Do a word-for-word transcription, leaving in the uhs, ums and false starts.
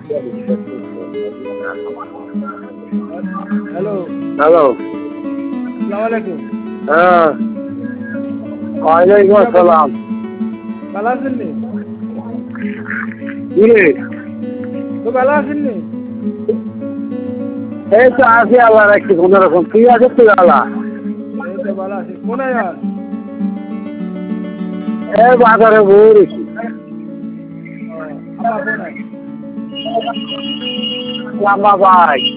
Hello hello. আসসালামু আলাইকুম। হ্যাঁ ওয়ালাইকুম আসসালাম। ভালো আছেন নি? কি রে? তো ভালো আছেন নি? এই তো আছি আল্লাহ রাখছি কোন রকম। তুই আছিস তুই আল্লাহ? এই তো ভালো আছি। কোনায় যান? এই বাজারে বই রেখি। ও আম্মা কোনায়? লাম্বা ভাই